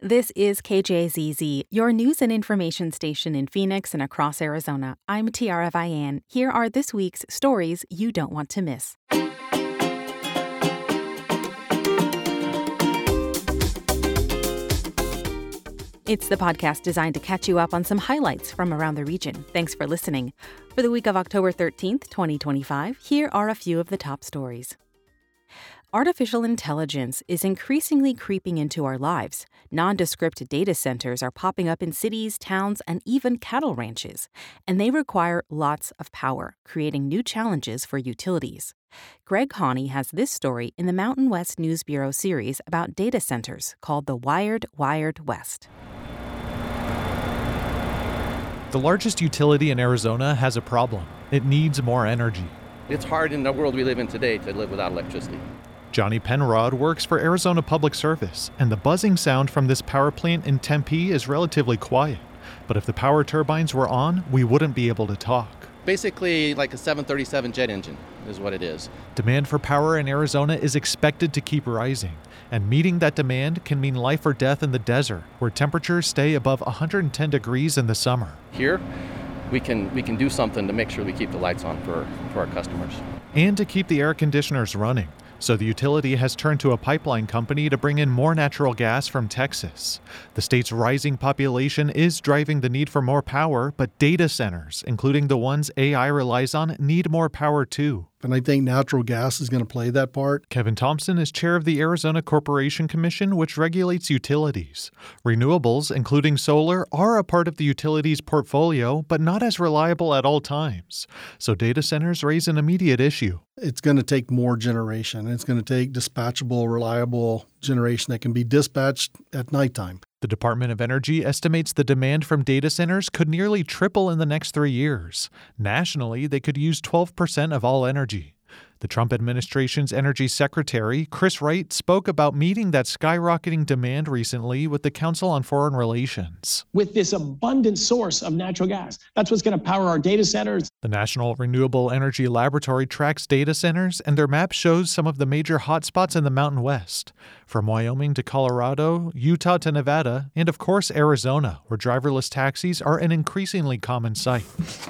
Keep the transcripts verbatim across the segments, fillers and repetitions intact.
This is K J Z Z, your news and information station in Phoenix and across Arizona. I'm Tiara Vian. Here are this week's stories you don't want to miss. It's the podcast designed to catch you up on some highlights from around the region. Thanks for listening. For the week of October thirteenth, twenty twenty-five, here are a few of the top stories. Artificial intelligence is increasingly creeping into our lives. Nondescript data centers are popping up in cities, towns, and even cattle ranches, and they require lots of power, creating new challenges for utilities. Greg Hawney has this story in the Mountain West News Bureau series about data centers called The Wired Wired West. The largest utility in Arizona has a problem. It needs more energy. It's hard in the world we live in today to live without electricity. Johnny Penrod works for Arizona Public Service, and the buzzing sound from this power plant in Tempe is relatively quiet. But if the power turbines were on, we wouldn't be able to talk. Basically like a seven thirty-seven jet engine is what it is. Demand for power in Arizona is expected to keep rising, and meeting that demand can mean life or death in the desert, where temperatures stay above one hundred ten degrees in the summer. Here, we can we can do something to make sure we keep the lights on for, for our customers. And to keep the air conditioners running. So the utility has turned to a pipeline company to bring in more natural gas from Texas. The state's rising population is driving the need for more power, but data centers, including the ones A I relies on, need more power too. And I think natural gas is going to play that part. Kevin Thompson is chair of the Arizona Corporation Commission, which regulates utilities. Renewables, including solar, are a part of the utility's portfolio, but not as reliable at all times. So data centers raise an immediate issue. It's going to take more generation. It's going to take dispatchable, reliable generation that can be dispatched at nighttime. The Department of Energy estimates the demand from data centers could nearly triple in the next three years. Nationally, they could use twelve percent of all energy. The Trump administration's energy secretary, Chris Wright, spoke about meeting that skyrocketing demand recently with the Council on Foreign Relations. With this abundant source of natural gas, that's what's going to power our data centers. The National Renewable Energy Laboratory tracks data centers, and their map shows some of the major hotspots in the Mountain West. From Wyoming to Colorado, Utah to Nevada, and of course Arizona, where driverless taxis are an increasingly common sight.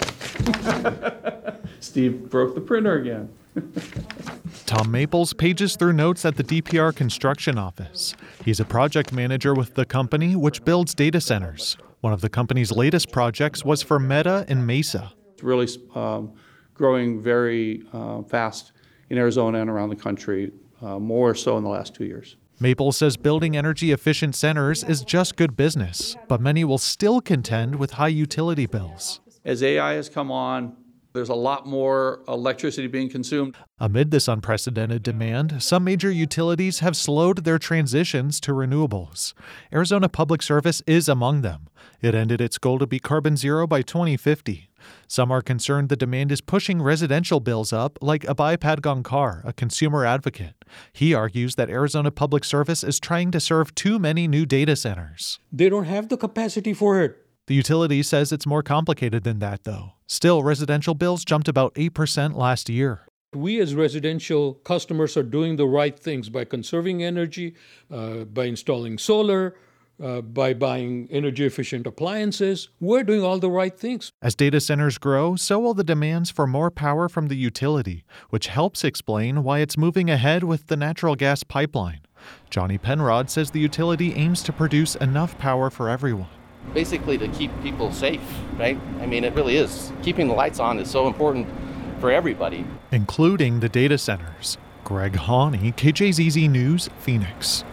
Steve broke the printer again. Tom Maples pages through notes at the D P R construction office. He's a project manager with the company, which builds data centers. One of the company's latest projects was for Meta in Mesa. It's really um, growing very uh, fast in Arizona and around the country, uh, more so in the last two years. Maples says building energy-efficient centers is just good business, but many will still contend with high utility bills. As A I has come on, there's a lot more electricity being consumed. Amid this unprecedented demand, some major utilities have slowed their transitions to renewables. Arizona Public Service is among them. It ended its goal to be carbon zero by twenty fifty. Some are concerned the demand is pushing residential bills up, like Abhay Padgankar, a consumer advocate. He argues that Arizona Public Service is trying to serve too many new data centers. They don't have the capacity for it. The utility says it's more complicated than that, though. Still, residential bills jumped about eight percent last year. We as residential customers are doing the right things by conserving energy, uh, by installing solar, uh, by buying energy-efficient appliances. We're doing all the right things. As data centers grow, so will the demands for more power from the utility, which helps explain why it's moving ahead with the natural gas pipeline. Johnny Penrod says the utility aims to produce enough power for everyone. Basically to keep people safe, right? I mean, it really is. Keeping the lights on is so important for everybody. Including the data centers. Greg Hawney, K J Z Z News, Phoenix.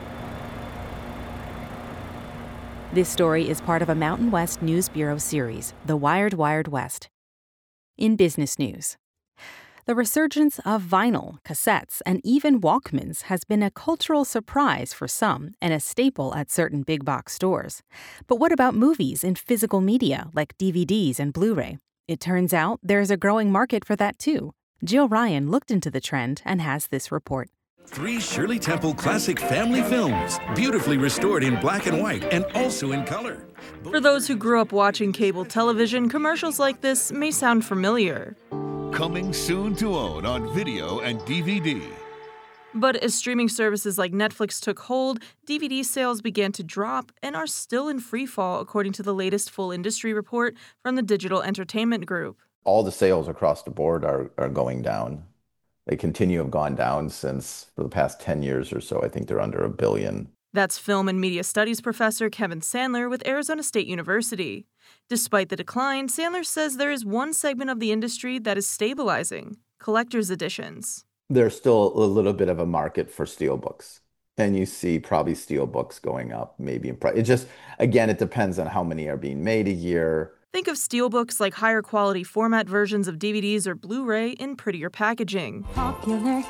This story is part of a Mountain West News Bureau series, The Wired Wired West. In business news, the resurgence of vinyl, cassettes, and even Walkmans has been a cultural surprise for some and a staple at certain big box stores. But what about movies in physical media like D V Ds and Blu-ray? It turns out there's a growing market for that too. Jill Ryan looked into the trend and has this report. Three Shirley Temple classic family films, beautifully restored in black and white and also in color. For those who grew up watching cable television, commercials like this may sound familiar. Coming soon to own on video and D V D. But as streaming services like Netflix took hold, D V D sales began to drop and are still in freefall, according to the latest full industry report from the Digital Entertainment Group. All the sales across the board are, are going down. They continue to have gone down since for the past ten years or so. I think they're under a billion. That's film and media studies professor Kevin Sandler with Arizona State University. Despite the decline, Sandler says there is one segment of the industry that is stabilizing: collector's editions. There's still a little bit of a market for steelbooks. And you see probably steelbooks going up, maybe in price. It just, again, it depends on how many are being made a year. Think of steelbooks like higher quality format versions of D V Ds or Blu-ray in prettier packaging. Popular.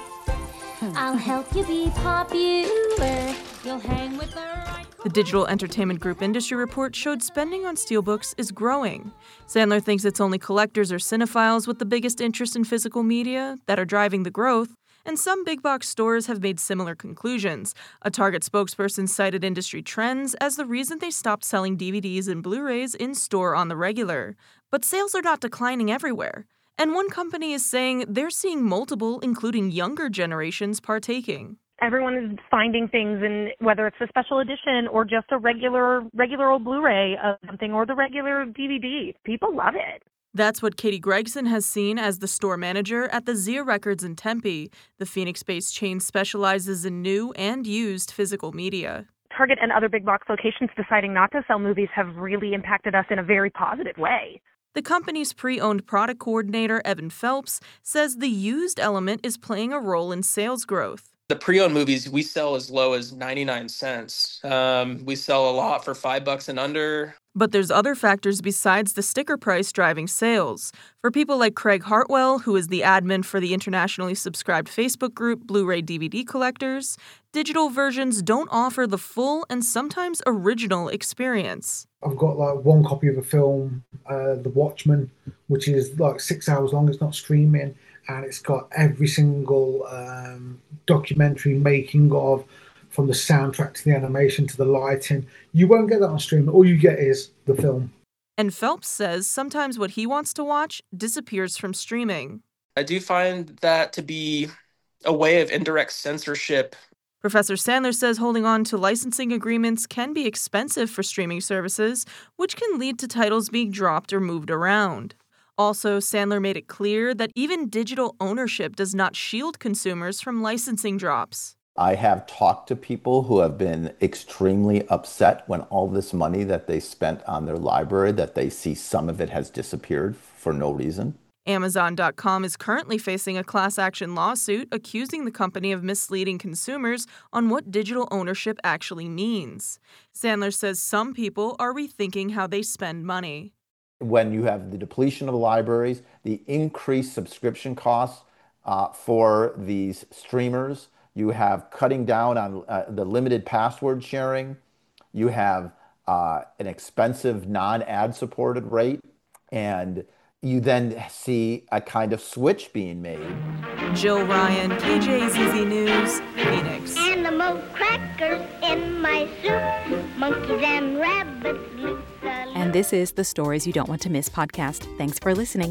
I'll help you be popular. You'll hang with the right. The Digital Entertainment Group industry report showed spending on steelbooks is growing. Sandler thinks it's only collectors or cinephiles with the biggest interest in physical media that are driving the growth, and some big box stores have made similar conclusions. A Target spokesperson cited industry trends as the reason they stopped selling D V Ds and Blu-rays in-store on the regular. But sales are not declining everywhere. And one company is saying they're seeing multiple, including younger generations, partaking. Everyone is finding things, in whether it's a special edition or just a regular regular old Blu-ray of something or the regular D V D. People love it. That's what Katie Gregson has seen as the store manager at the Zia Records in Tempe. The Phoenix-based chain specializes in new and used physical media. Target and other big box locations deciding not to sell movies have really impacted us in a very positive way. The company's pre-owned product coordinator, Evan Phelps, says the used element is playing a role in sales growth. The pre-owned movies we sell as low as ninety-nine cents. Um, we sell a lot for five bucks and under. But there's other factors besides the sticker price driving sales. For people like Craig Hartwell, who is the admin for the internationally subscribed Facebook group Blu-ray D V D Collectors, digital versions don't offer the full and sometimes original experience. I've got like one copy of a film, uh, The Watchmen, which is like six hours long. It's not streaming. And it's got every single um, documentary making of, from the soundtrack to the animation to the lighting. You won't get that on streaming. All you get is the film. And Phelps says sometimes what he wants to watch disappears from streaming. I do find that to be a way of indirect censorship. Professor Sandler says holding on to licensing agreements can be expensive for streaming services, which can lead to titles being dropped or moved around. Also, Sandler made it clear that even digital ownership does not shield consumers from licensing drops. I have talked to people who have been extremely upset when all this money that they spent on their library, that they see some of it has disappeared for no reason. Amazon dot com is currently facing a class action lawsuit accusing the company of misleading consumers on what digital ownership actually means. Sandler says some people are rethinking how they spend money. When you have the depletion of the libraries, the increased subscription costs uh, for these streamers, you have cutting down on uh, the limited password sharing, you have uh, an expensive non-ad supported rate, and you then see a kind of switch being made. Jill Ryan, K J Z Z News, Phoenix. Animal crackers in my soup, monkeys and rabbits loop. And this is the Stories You Don't Want to Miss podcast. Thanks for listening.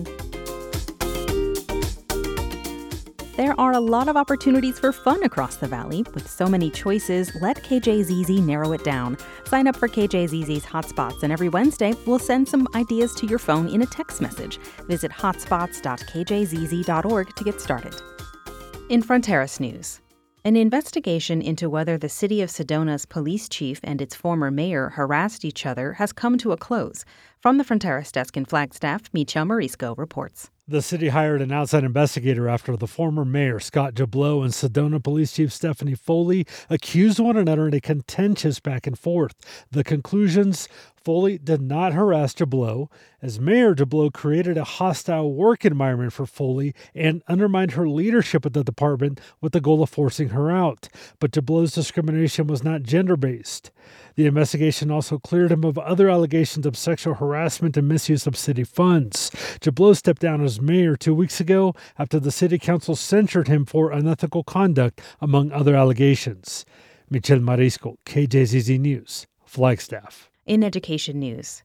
There are a lot of opportunities for fun across the valley. With so many choices, let K J Z Z narrow it down. Sign up for K J Z Z's Hotspots, and every Wednesday, we'll send some ideas to your phone in a text message. Visit hotspots dot k j z z dot org to get started. In Fronteras News, an investigation into whether the city of Sedona's police chief and its former mayor harassed each other has come to a close. From the Fronteras desk in Flagstaff, Michelle Morisco reports. The city hired an outside investigator after the former mayor, Scott Jablow, and Sedona Police Chief Stephanie Foley accused one another in a contentious back and forth. The conclusions: Foley did not harass Jablow. As mayor, Jablow created a hostile work environment for Foley and undermined her leadership at the department with the goal of forcing her out. But Jablow's discrimination was not gender-based. The investigation also cleared him of other allegations of sexual harassment and misuse of city funds. Jablow stepped down as mayor two weeks ago after the city council censured him for unethical conduct, among other allegations. Michelle Marisco, K J Z Z News, Flagstaff. In education news,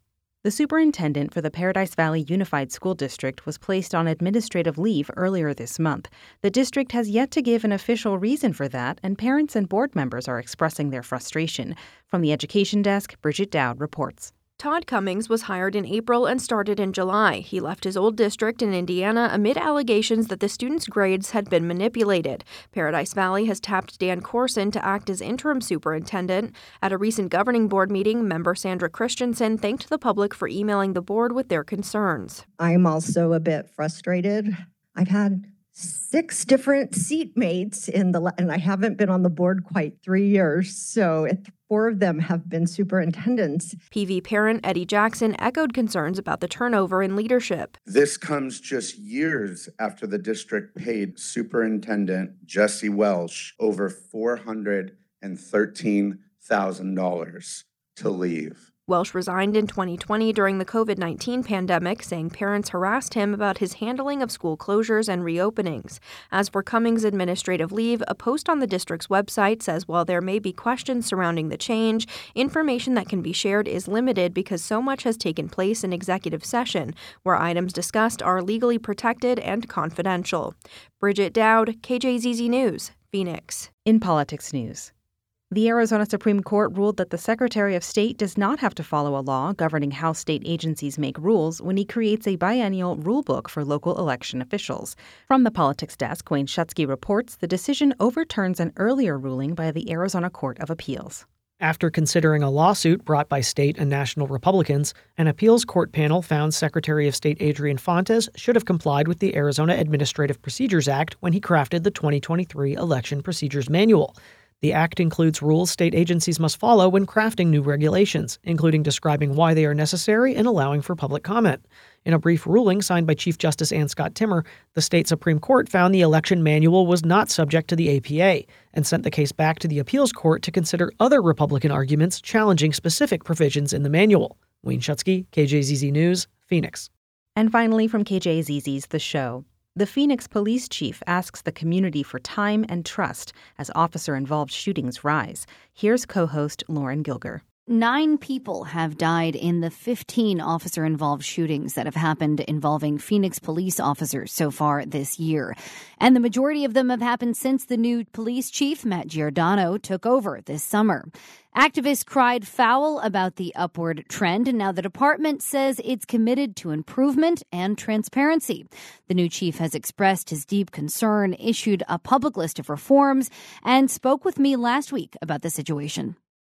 The superintendent for the Paradise Valley Unified School District was placed on administrative leave earlier this month. The district has yet to give an official reason for that, and parents and board members are expressing their frustration. From the Education Desk, Bridget Dowd reports. Todd Cummings was hired in April and started in July. He left his old district in Indiana amid allegations that the students' grades had been manipulated. Paradise Valley has tapped Dan Corson to act as interim superintendent. At a recent governing board meeting, member Sandra Christensen thanked the public for emailing the board with their concerns. I'm also a bit frustrated. I've had six different seatmates in the, and I haven't been on the board quite three years, so it, four of them have been superintendents. P V parent Eddie Jackson echoed concerns about the turnover in leadership. This comes just years after the district paid Superintendent Jesse Welsh over four hundred thirteen thousand dollars to leave. Welsh resigned in twenty twenty during the covid nineteen pandemic, saying parents harassed him about his handling of school closures and reopenings. As for Cummings' administrative leave, a post on the district's website says while there may be questions surrounding the change, information that can be shared is limited because so much has taken place in executive session, where items discussed are legally protected and confidential. Bridget Dowd, K J Z Z News, Phoenix. In politics news. The Arizona Supreme Court ruled that the Secretary of State does not have to follow a law governing how state agencies make rules when he creates a biennial rulebook for local election officials. From the Politics Desk, Wayne Schutsky reports the decision overturns an earlier ruling by the Arizona Court of Appeals. After considering a lawsuit brought by state and national Republicans, an appeals court panel found Secretary of State Adrian Fontes should have complied with the Arizona Administrative Procedures Act when he crafted the twenty twenty-three Election Procedures Manual. The act includes rules state agencies must follow when crafting new regulations, including describing why they are necessary and allowing for public comment. In a brief ruling signed by Chief Justice Ann Scott Timmer, the state Supreme Court found the election manual was not subject to the A P A and sent the case back to the appeals court to consider other Republican arguments challenging specific provisions in the manual. Wayne Schutsky, K J Z Z News, Phoenix. And finally from K J Z Z's The Show. The Phoenix police chief asks the community for time and trust as officer-involved shootings rise. Here's co-host Lauren Gilger. Nine people have died in the fifteen officer-involved shootings that have happened involving Phoenix police officers so far this year. And the majority of them have happened since the new police chief, Matt Giordano, took over this summer. Activists cried foul about the upward trend, and now the department says it's committed to improvement and transparency. The new chief has expressed his deep concern, issued a public list of reforms, and spoke with me last week about the situation.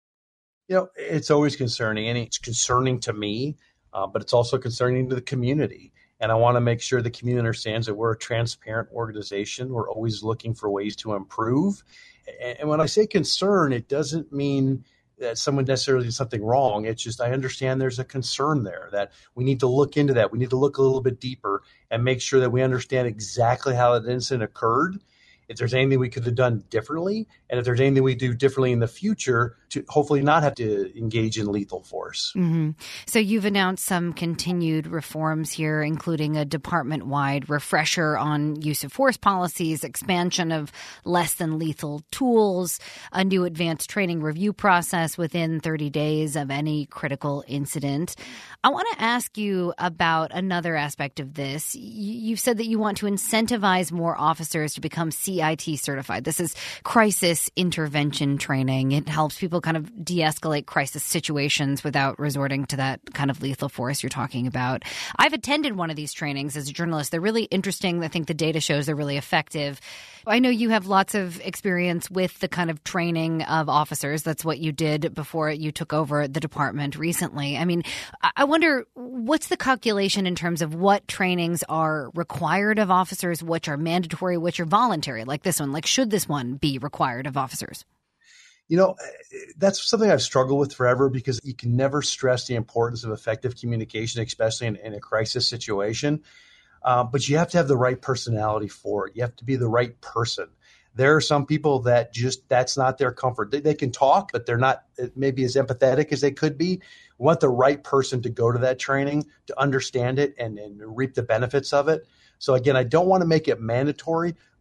You know, it's always concerning, and it's concerning to me, uh, but it's also concerning to the community. And I want to make sure the community understands that we're a transparent organization. We're always looking for ways to improve. And when I say concern, it doesn't mean that someone necessarily did something wrong. It's just I understand there's a concern there that we need to look into that. We need to look a little bit deeper and make sure that we understand exactly how that incident occurred. If there's anything we could have done differently, and if there's anything we do differently in the future to hopefully not have to engage in lethal force. Mm-hmm. So you've announced some continued reforms here, including a department-wide refresher on use of force policies, expansion of less than lethal tools, a new advanced training review process within thirty days of any critical incident. I want to ask you about another aspect of this. You've said that you want to incentivize more officers to become C I T certified. This is crisis intervention training. It helps people kind of de-escalate crisis situations without resorting to that kind of lethal force you're talking about. I've attended one of these trainings as a journalist. They're really interesting. I think the data shows they're really effective. I know you have lots of experience with the kind of training of officers. That's what you did before you took over the department recently. I mean, I wonder, what's the calculation in terms of what trainings are required of officers, which are mandatory, which are voluntary, like this one? Like, should this one be required of officers? You know, that's something I've struggled with forever because you can never stress the importance of effective communication, especially in, in a crisis situation. Uh, but you have to have the right personality for it. You have to be the right person. There are some people that just, that's not their comfort. They, they can talk, but they're not maybe as empathetic as they could be. We want the right person to go to that training, to understand it and, and reap the benefits of it. So again, I don't want to make it mandatory,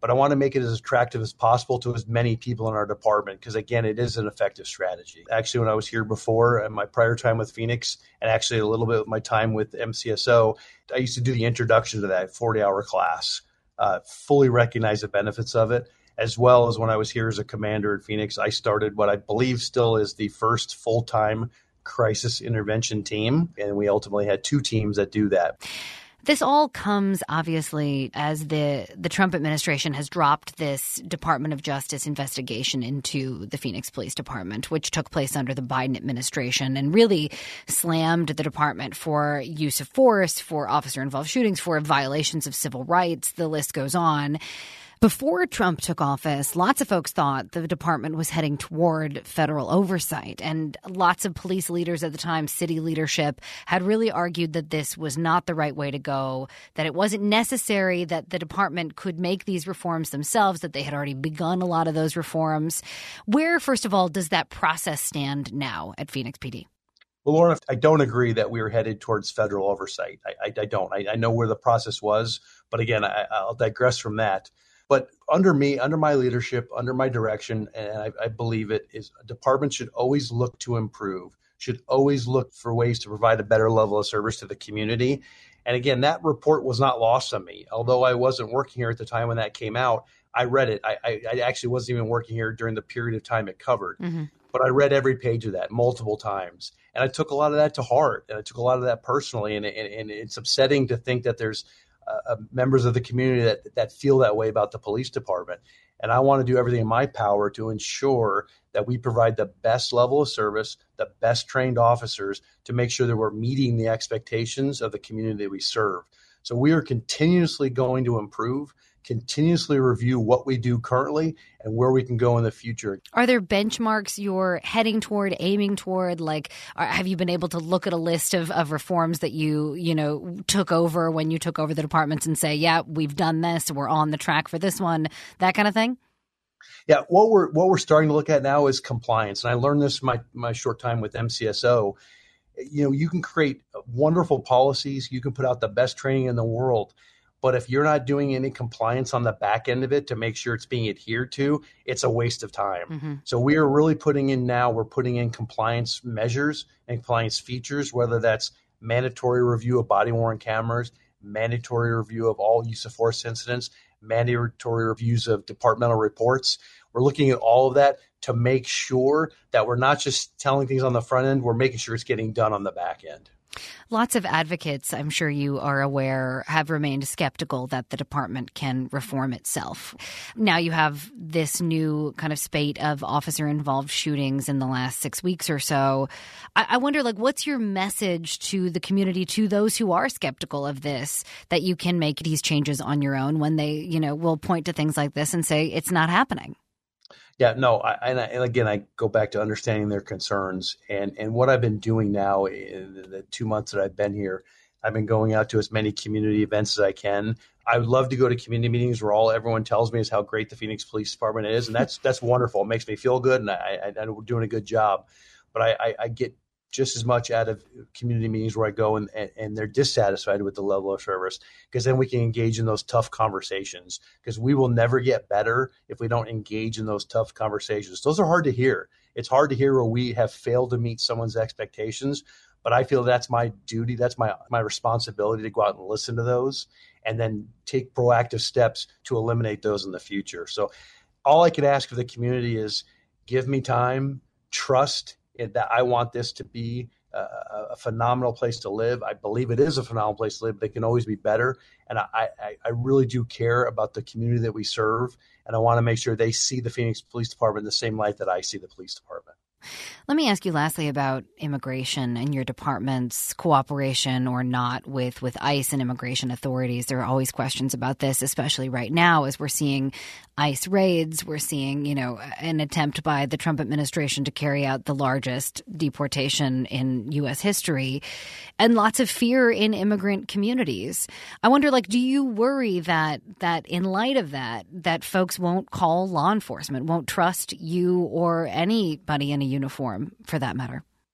but I want to make it as attractive as possible to as many people in our department because, again, it is an effective strategy. Actually, when I was here before, in my prior time with Phoenix, and actually a little bit of my time with M C S O, I used to do the introduction to that forty-hour class, uh, fully recognize the benefits of it, as well as when I was here as a commander at Phoenix, I started what I believe still is the first full-time crisis intervention team, and we ultimately had two teams that do that. This all comes, obviously, as the, the Trump administration has dropped this Department of Justice investigation into the Phoenix Police Department, which took place under the Biden administration and really slammed the department for use of force, for officer-involved shootings, for violations of civil rights. The list goes on. Before Trump took office, lots of folks thought the department was heading toward federal oversight. And lots of police leaders at the time, city leadership, had really argued that this was not the right way to go, that it wasn't necessary, that the department could make these reforms themselves, that they had already begun a lot of those reforms. Where, first of all, does that process stand now at Phoenix P D? Well, Lauren, I don't agree that we were headed towards federal oversight. I, I, I don't. I, I know where the process was. But again, I, I'll digress from that. But under me, under my leadership, under my direction, and I, I believe it, is a department should always look to improve, should always look for ways to provide a better level of service to the community. And again, that report was not lost on me. Although I wasn't working here at the time when that came out, I read it. I, I, I actually wasn't even working here during the period of time it covered. Mm-hmm. But I read every page of that multiple times. And I took a lot of that to heart. And I took a lot of that personally. And, and, and it's upsetting to think that there's Uh, members of the community that that feel that way about the police department. And I want to do everything in my power to ensure that we provide the best level of service, the best trained officers to make sure that we're meeting the expectations of the community that we serve. So we are continuously going to improve, continuously review what we do currently and where we can go in the future. Are there benchmarks you're heading toward, aiming toward? Like, are, have you been able to look at a list of, of reforms that you, you know, took over when you took over the departments and say, yeah, we've done this, we're on the track for this one, that kind of thing? Yeah, what we're what we're starting to look at now is compliance. And I learned this in my, my short time with M C S O. You know, you can create wonderful policies, you can put out the best training in the world, but if you're not doing any compliance on the back end of it to make sure it's being adhered to, it's a waste of time. Mm-hmm. So we are really putting in now, we're putting in compliance measures and compliance features, whether that's mandatory review of body-worn cameras, mandatory review of all use of force incidents, mandatory reviews of departmental reports. We're looking at all of that to make sure that we're not just telling things on the front end, we're making sure it's getting done on the back end. Lots of advocates, I'm sure you are aware, have remained skeptical that the department can reform itself. Now you have this new kind of spate of officer-involved shootings in the last six weeks or so. I, I wonder, like, what's your message to the community, to those who are skeptical of this, that you can make these changes on your own when they, you know, will point to things like this and say it's not happening? Yeah, no, I, and, I, and again, I go back to understanding their concerns. And, and what I've been doing now in the two months that I've been here, I've been going out to as many community events as I can. I would love to go to community meetings where all everyone tells me is how great the Phoenix Police Department is. And that's that's wonderful. It makes me feel good, and I, I, I'm doing a good job. But I, I, I get just as much out of community meetings where I go and, and, and they're dissatisfied with the level of service, because then we can engage in those tough conversations, because we will never get better if we don't engage in those tough conversations. Those are hard to hear. It's hard to hear where we have failed to meet someone's expectations, but I feel that's my duty. That's my, my responsibility to go out and listen to those and then take proactive steps to eliminate those in the future. So all I can ask of the community is give me time, trust that I want this to be a, a phenomenal place to live. I believe it is a phenomenal place to live, but it can always be better. And I, I, I really do care about the community that we serve, and I want to make sure they see the Phoenix Police Department in the same light that I see the police department. Let me ask you lastly about immigration and your department's cooperation or not with, with ICE and immigration authorities. There are always questions about this, especially right now as we're seeing ICE raids. We're seeing, you know, an attempt by the Trump administration to carry out the largest deportation in U S history, and lots of fear in immigrant communities. I wonder, like, do you worry that that in light of that, that folks won't call law enforcement, won't trust you or anybody in a uniform for that matter?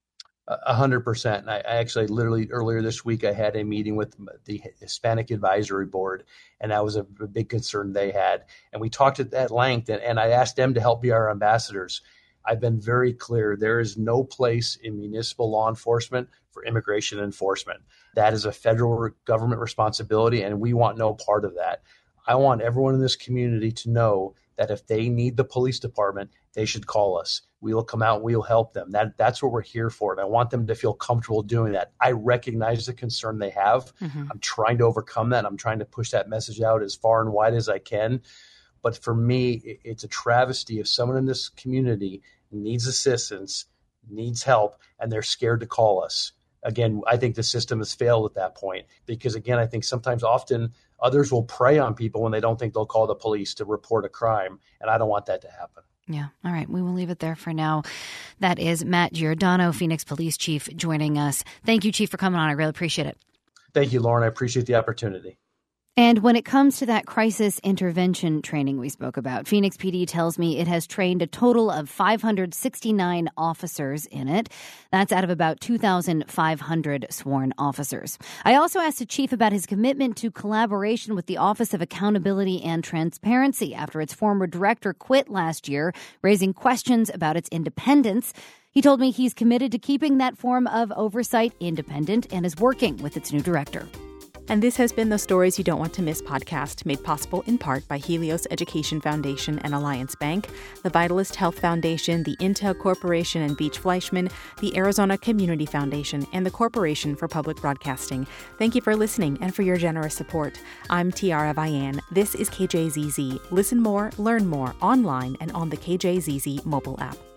A hundred percent. And I, I actually literally earlier this week, I had a meeting with the Hispanic Advisory Board, and that was a, a big concern they had. And we talked at, at length, and, and I asked them to help be our ambassadors. I've been very clear. There is no place in municipal law enforcement for immigration enforcement. That is a federal government responsibility, and we want no part of that. I want everyone in this community to know that if they need the police department, they should call us. We will come out and we will help them. That That's what we're here for. And I want them to feel comfortable doing that. I recognize the concern they have. Mm-hmm. I'm trying to overcome that. I'm trying to push that message out as far and wide as I can. But for me, it's a travesty if someone in this community needs assistance, needs help, and they're scared to call us. Again, I think the system has failed at that point because, again, I think sometimes often others will prey on people when they don't think they'll call the police to report a crime, and I don't want that to happen. Yeah. All right. We will leave it there for now. That is Matt Giordano, Phoenix Police Chief, joining us. Thank you, Chief, for coming on. I really appreciate it. Thank you, Lauren. I appreciate the opportunity. And when it comes to that crisis intervention training we spoke about, Phoenix P D tells me it has trained a total of five hundred sixty-nine officers in it. That's out of about two thousand five hundred sworn officers. I also asked the chief about his commitment to collaboration with the Office of Accountability and Transparency after its former director quit last year, raising questions about its independence. He told me he's committed to keeping that form of oversight independent and is working with its new director. And this has been the Stories You Don't Want to Miss podcast, made possible in part by Helios Education Foundation and Alliance Bank, the Vitalist Health Foundation, the Intel Corporation and Beach Fleischman, the Arizona Community Foundation, and the Corporation for Public Broadcasting. Thank you for listening and for your generous support. I'm Tiara Vian. This is K J Z Z. Listen more, learn more online and on the K J Z Z mobile app.